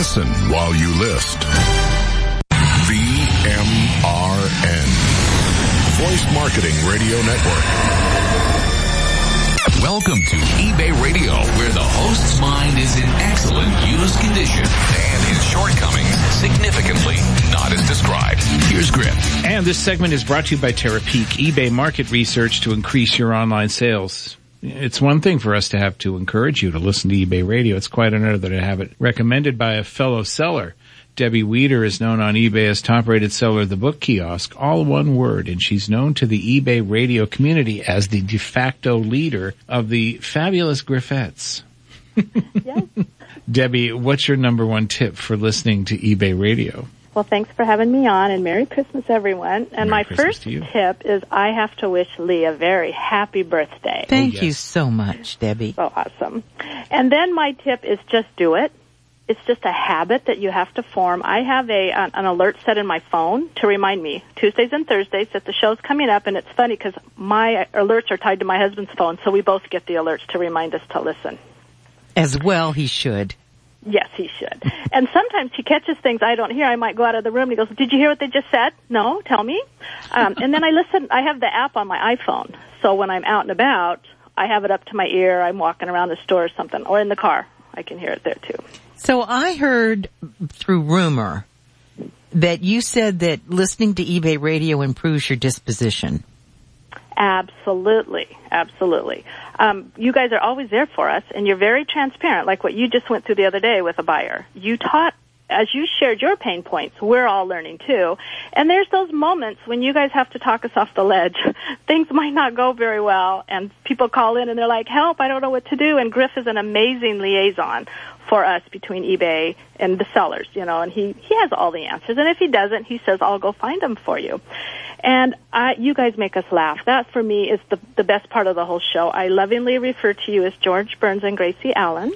Listen while you list. VMRN. Voice Marketing Radio Network. Welcome to eBay Radio, where the host's mind is in excellent used condition and his shortcomings significantly not as described. Here's Griff. And this segment is brought to you by Terapeak, eBay market research to increase your online sales. It's one thing for us to have to encourage you to listen to eBay Radio. It's quite another to have it recommended by a fellow seller. Debbie Weeder is known on eBay as top-rated seller of the book kiosk, all one word, and she's known to the eBay radio community as the de facto leader of the fabulous Griffettes. Yes. Debbie, what's your number one tip for listening to eBay Radio? Well, thanks for having me on, and Merry Christmas, everyone. And Merry my Christmas first to you. tip is I have to wish Lee a very happy birthday. Thank yes. you so much, Debbie. So awesome. And then my tip is just do it. It's just a habit that you have to form. I have an alert set in my phone to remind me Tuesdays and Thursdays that the show's coming up, and it's funny because my alerts are tied to my husband's phone, so we both get the alerts to remind us to listen. As well he should. Yes, he should. And sometimes he catches things I don't hear. I might go out of the room and he goes, "Did you hear what they just said?" "No, tell me." And then I listen. I have the app on my iPhone, so when I'm out and about, I have it up to my ear. I'm walking around the store or something, or in the car. I can hear it there too. So I heard through rumor that you said that listening to eBay Radio improves your disposition. Absolutely, absolutely. You guys are always there for us, and you're very transparent, like what you just went through the other day with a buyer. You taught, as you shared your pain points, we're all learning too. And there's those moments when you guys have to talk us off the ledge. Things might not go very well, and people call in and they're like, "Help, I don't know what to do." And Griff is an amazing liaison for us between eBay and the sellers, and he has all the answers. And if he doesn't, he says, "I'll go find them for you." And you guys make us laugh. That, for me, is the best part of the whole show. I lovingly refer to you as George Burns and Gracie Allen.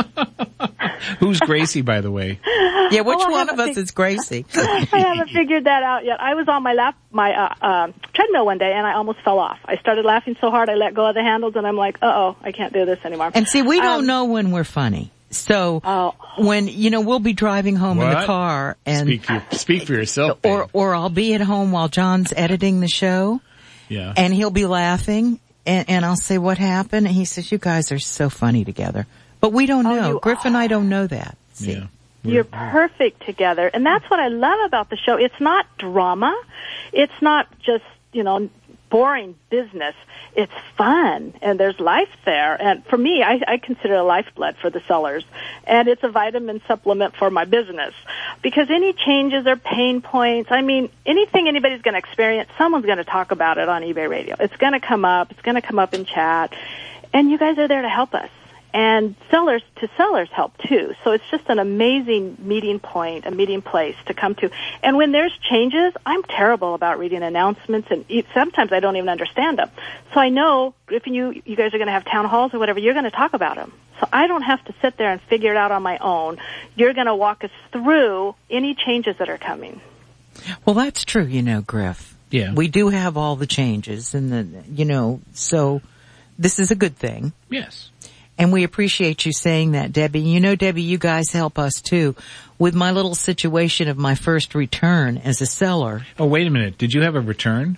Who's Gracie, by the way? Yeah, which one of us is Gracie? I haven't figured that out yet. I was on my treadmill one day, and I almost fell off. I started laughing so hard I let go of the handles, and I'm like, uh-oh, I can't do this anymore. And see, we don't know when we're funny. So when, we'll be driving home in the car and speak for yourself, babe. or I'll be at home while John's editing the show. Yeah. And he'll be laughing and I'll say, "What happened?" And he says, "You guys are so funny together." But we don't know. Griff and I don't know that. See? Yeah. You're perfect together. And that's what I love about the show. It's not drama. It's not just, boring business. It's fun, and there's life there. And for me, I consider it a lifeblood for the sellers. And it's a vitamin supplement for my business. Because any changes or pain points, anything anybody's going to experience, someone's going to talk about it on eBay Radio. It's going to come up. It's going to come up in chat. And you guys are there to help us. And sellers to sellers help too. So it's just an amazing meeting point, a meeting place to come to. And when there's changes, I'm terrible about reading announcements, and sometimes I don't even understand them. So I know if you guys are going to have town halls or whatever, you're going to talk about them. So I don't have to sit there and figure it out on my own. You're going to walk us through any changes that are coming. Well, that's true, Griff. Yeah. We do have all the changes and so this is a good thing. Yes. And we appreciate you saying that, Debbie. Debbie, you guys help us too. With my little situation of my first return as a seller. Oh, wait a minute. Did you have a return?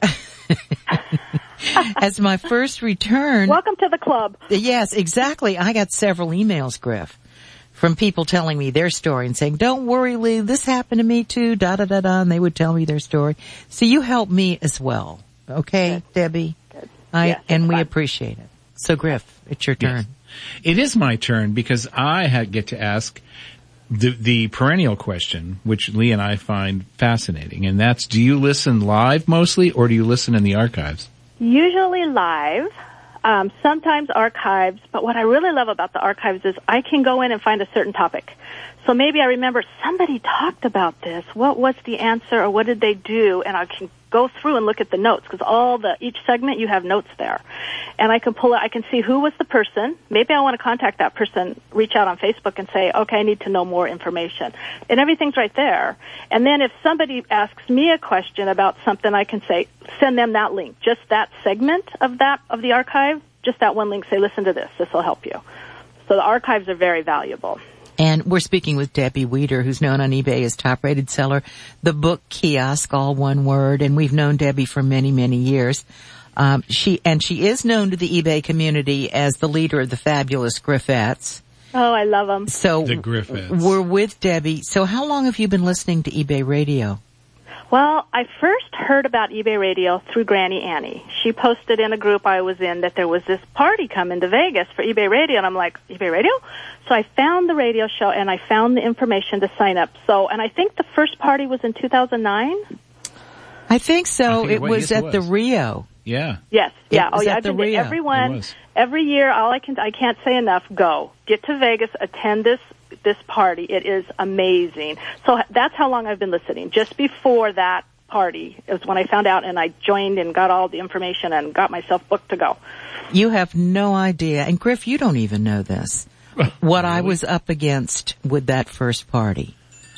As my first return. Welcome to the club. Yes, exactly. I got several emails, Griff, from people telling me their story and saying, "Don't worry, Lee, this happened to me too, da-da-da-da," and they would tell me their story. So you help me as well. Okay, Good. Debbie? Good. And we fun. appreciate it. So, Griff, it's your turn. Yes. It is my turn because I get to ask the perennial question, which Lee and I find fascinating, and that's, do you listen live mostly, or do you listen in the archives? Usually live, sometimes archives, but what I really love about the archives is I can go in and find a certain topic. So maybe I remember somebody talked about this. What was the answer, or what did they do? And I can go through and look at the notes, because each segment you have notes there. And I can pull it, I can see who was the person. Maybe I want to contact that person, reach out on Facebook and say, okay, I need to know more information. And everything's right there. And then if somebody asks me a question about something, I can say, send them that link, just that segment of the archive, just that one link, say, listen to this, this will help you. So the archives are very valuable. And we're speaking with Debbie Weeder, who's known on eBay as top-rated seller. The book Kiosk, all one word, and we've known Debbie for many, many years. She is known to the eBay community as the leader of the fabulous Griffettes. Oh, I love them. So The Griffettes. We're with Debbie. So how long have you been listening to eBay Radio? Well, I first heard about eBay Radio through Granny Annie. She posted in a group I was in that there was this party coming to Vegas for eBay Radio, and I'm like, eBay Radio? So I found the radio show, and I found the information to sign up. And I think the first party was in 2009? I think so. It was yes, at the Rio. Yeah. Yes. Yeah. was at I've the been to Rio. everyone. Every year, I can't say enough, go. Get to Vegas, attend this party. It is amazing. So that's how long I've been listening. Just before that party is when I found out, and I joined and got all the information and got myself booked to go. You have no idea. And Griff, you don't even know this. What I was up against with that first party.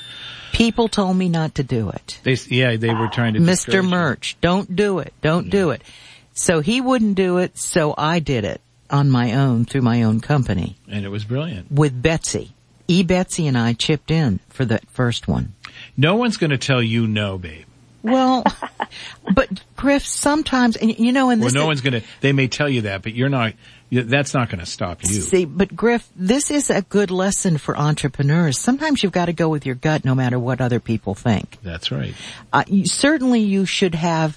People told me not to do it. They were trying to Mr. Murch, don't do it. Don't do it. So he wouldn't do it, so I did it on my own through my own company. And it was brilliant. With Betsy. Betsy and I chipped in for the first one. No one's going to tell you no, babe. Well, but Griff, sometimes, and you know, and this no one's going to, they may tell you that, but that's not going to stop you. See, but Griff, this is a good lesson for entrepreneurs. Sometimes you've got to go with your gut no matter what other people think. That's right. Certainly you should have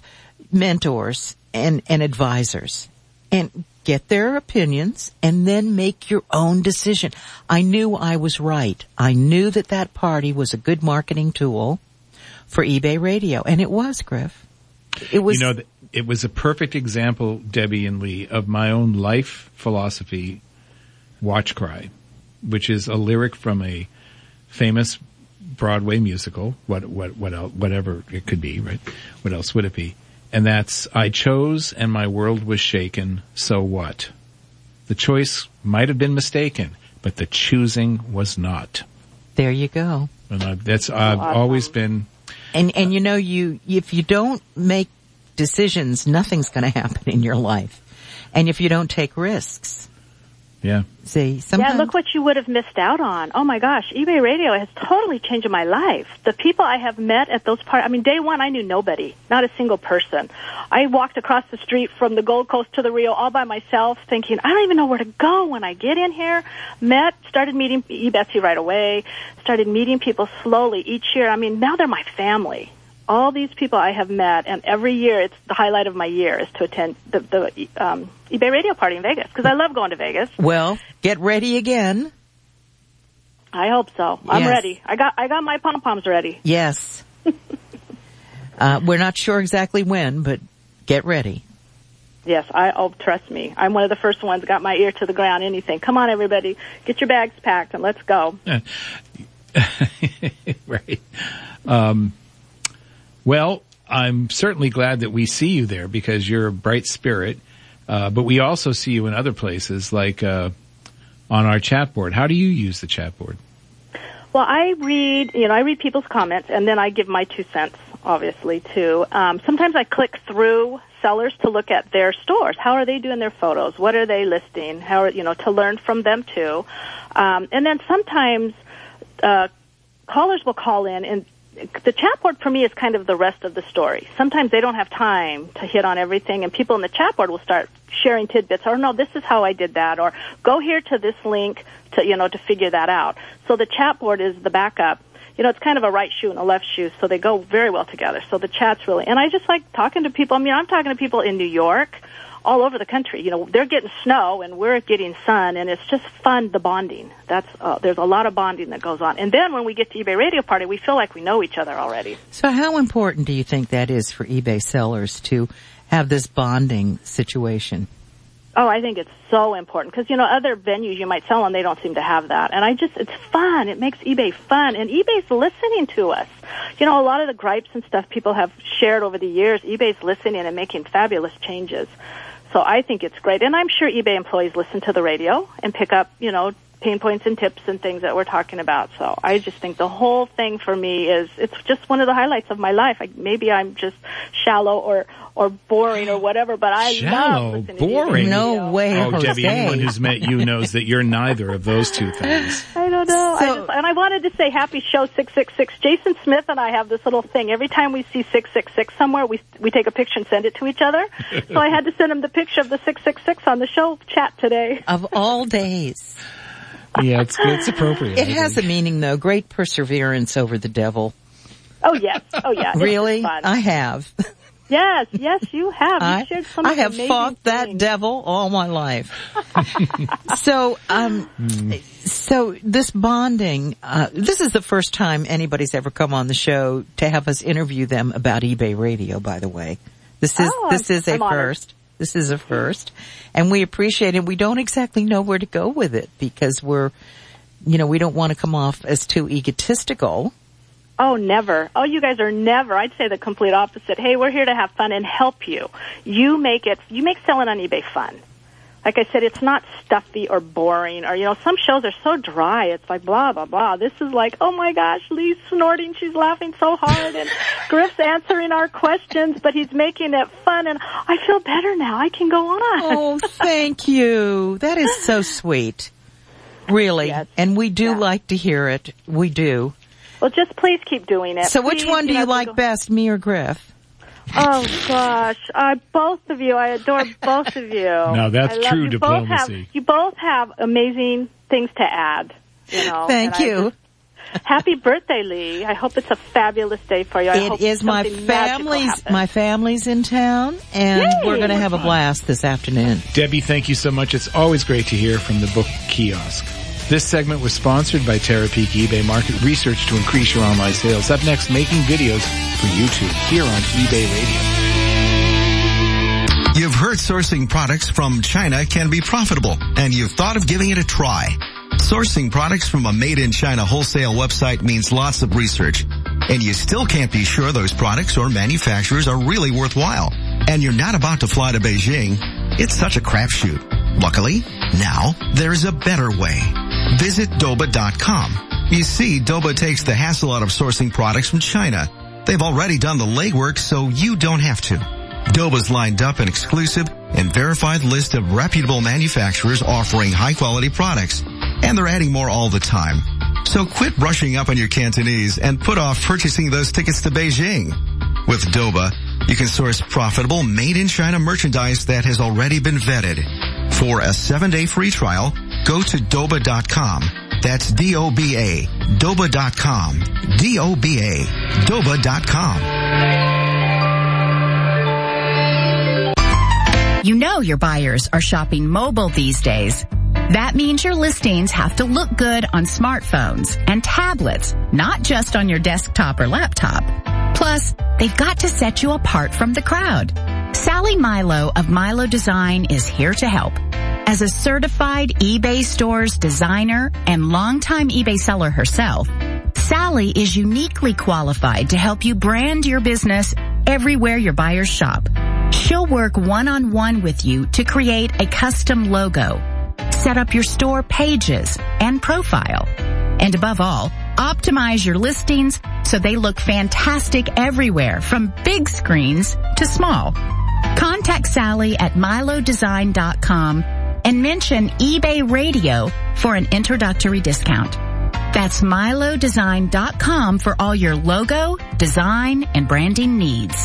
mentors and advisors and get their opinions and then make your own decision. I knew I was right. I knew that party was a good marketing tool for eBay Radio, and it was, Griff. It was. You know, it was a perfect example, Debbie and Lee, of my own life philosophy, Watch Cry, which is a lyric from a famous Broadway musical, whatever it could be, right? What else would it be? And that's, I chose and my world was shaken, so what? The choice might have been mistaken, but the choosing was not. There you go. And I've always been... And you know, if you don't make decisions, nothing's going to happen in your life. And if you don't take risks. Yeah. See, sometimes... Yeah, look what you would have missed out on. Oh my gosh, eBay Radio has totally changed my life. The people I have met at those parties, I mean, day one I knew nobody, not a single person. I walked across the street from the Gold Coast to the Rio all by myself thinking, I don't even know where to go when I get in here. Started meeting Betsy right away, started meeting people slowly each year. I mean, now they're my family. All these people I have met, and every year it's the highlight of my year is to attend the eBay Radio party in Vegas, because I love going to Vegas. Well, get ready again. I hope so. I'm ready. I got my pom-poms ready. Yes. We're not sure exactly when, but get ready. Yes, trust me. I'm one of the first ones, got my ear to the ground, anything. Come on, everybody. Get your bags packed and let's go. Right. Well, I'm certainly glad that we see you there because you're a bright spirit. But we also see you in other places, like on our chat board. How do you use the chat board? Well, I read people's comments, and then I give my 2 cents, obviously, too. Sometimes I click through sellers to look at their stores. How are they doing their photos? What are they listing? To learn from them, too. And then sometimes callers will call in, and the chat board for me is kind of the rest of the story. Sometimes they don't have time to hit on everything, and people in the chat board will start sharing tidbits, or no, this is how I did that, or go here to this link to figure that out. So the chat board is the backup. It's kind of a right shoe and a left shoe, so they go very well together. So the chat's really, and I just like talking to people. I mean, I'm talking to people in New York, all over the country. They're getting snow and we're getting sun, and it's just fun, the bonding. There's a lot of bonding that goes on. And then when we get to eBay Radio Party, we feel like we know each other already. So how important do you think that is for eBay sellers to have this bonding situation? Oh, I think it's so important because, other venues you might sell on, they don't seem to have that. And it's fun. It makes eBay fun. And eBay's listening to us. A lot of the gripes and stuff people have shared over the years, eBay's listening and making fabulous changes. So I think it's great. And I'm sure eBay employees listen to the radio and pick up, pain points and tips and things that we're talking about. So I just think the whole thing for me it's just one of the highlights of my life. Maybe I'm just shallow or boring or whatever, but I love listening boring. to No way, Oh, Jose. Debbie, anyone who's met you knows that you're neither of those two things. I don't no. And I wanted to say happy show 666. Jason Smith and I have this little thing. Every time we see 666 somewhere, we take a picture and send it to each other. So I had to send him the picture of the 666 on the show chat today. Of all days. Yeah, it's appropriate. It has a meaning, though. Great perseverance over the devil. Oh, yes. Oh, yeah. Really? Fun. I have. Yes, you have. You shared some I have amazing fought that things. devil all my life. So this bonding, this is the first time anybody's ever come on the show to have us interview them about eBay Radio, by the way. This is a first. This is a first. And we appreciate it. We don't exactly know where to go with it because we don't want to come off as too egotistical. Oh, never. Oh, you guys are never. I'd say the complete opposite. Hey, we're here to have fun and help you. You make selling on eBay fun. Like I said, it's not stuffy or boring or, some shows are so dry. It's like blah, blah, blah. This is like, oh my gosh, Lee's snorting. She's laughing so hard and Griff's answering our questions, but he's making it fun and I feel better now. I can go on. Oh, thank you. That is so sweet. Really. Yes. And we do like to hear it. We do. Well, just please keep doing it. So which one do you like best, me or Griff? Oh, gosh. Both of you. I adore both of you. No, that's true diplomacy. You both have amazing things to add. Thank you. Happy birthday, Lee. I hope it's a fabulous day for you. It is. My family's in town, and we're going to have a blast this afternoon. Debbie, thank you so much. It's always great to hear from the book kiosk. This segment was sponsored by Terapeak eBay Market Research to increase your online sales. Up next, making videos for YouTube here on eBay Radio. You've heard sourcing products from China can be profitable, and you've thought of giving it a try. Sourcing products from a made-in-China wholesale website means lots of research, and you still can't be sure those products or manufacturers are really worthwhile. And you're not about to fly to Beijing. It's such a crapshoot. Luckily, now there's a better way. Visit Doba.com. You see, Doba takes the hassle out of sourcing products from China. They've already done the legwork, so you don't have to. Doba's lined up an exclusive and verified list of reputable manufacturers offering high-quality products, and they're adding more all the time. So quit brushing up on your Cantonese and put off purchasing those tickets to Beijing. With Doba, you can source profitable made-in-China merchandise that has already been vetted. For a 7-day free trial, go to Doba.com. That's D-O-B-A. Doba.com. D-O-B-A. Doba.com. You know your buyers are shopping mobile these days. That means your listings have to look good on smartphones and tablets, not just on your desktop or laptop. Plus, they've got to set you apart from the crowd. Sally Milo of Milo Design is here to help. As a certified eBay Stores designer and longtime eBay seller herself, Sally is uniquely qualified to help you brand your business everywhere your buyers shop. She'll work one-on-one with you to create a custom logo, set up your store pages and profile, and above all, optimize your listings so they look fantastic everywhere from big screens to small. Contact Sally at milodesign.com and mention eBay Radio for an introductory discount. That's milodesign.com for all your logo, design, and branding needs.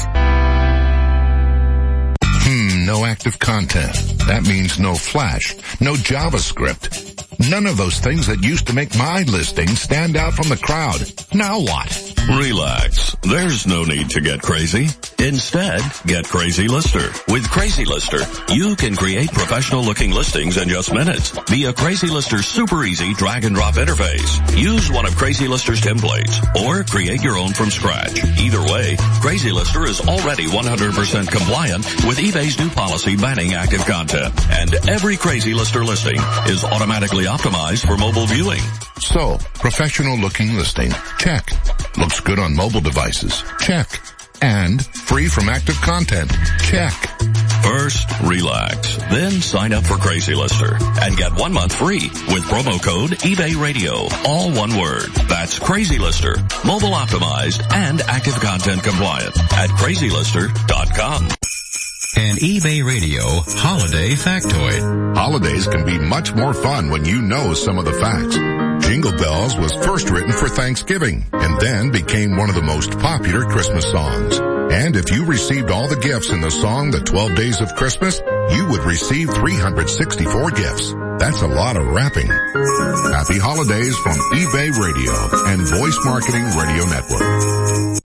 No active content. That means no Flash, no JavaScript. None of those things that used to make my listing stand out from the crowd. Now what? Relax. There's no need to get crazy. Instead, get Crazy Lister. With Crazy Lister, you can create professional-looking listings in just minutes via Crazy Lister's super easy drag-and-drop interface. Use one of Crazy Lister's templates or create your own from scratch. Either way, Crazy Lister is already 100% compliant with eBay's new policy banning active content. And every Crazy Lister listing is automatically optimized for mobile viewing. So, professional-looking listing. Check. Looks good on mobile devices. Check. And free from active content. Check. First, relax. Then sign up for Crazy Lister and get 1 month free with promo code eBay Radio. All one word. That's Crazy Lister. Mobile optimized and active content compliant at crazylister.com. An eBay Radio Holiday Factoid. Holidays can be much more fun when you know some of the facts. Jingle bells Bells was first written for Thanksgiving and then became one of the most popular Christmas songs. And if you received all the gifts in the song The 12 Days of Christmas, you would receive 364 gifts. That's a lot of wrapping. Happy holidays from eBay Radio and Voice Marketing Radio Network.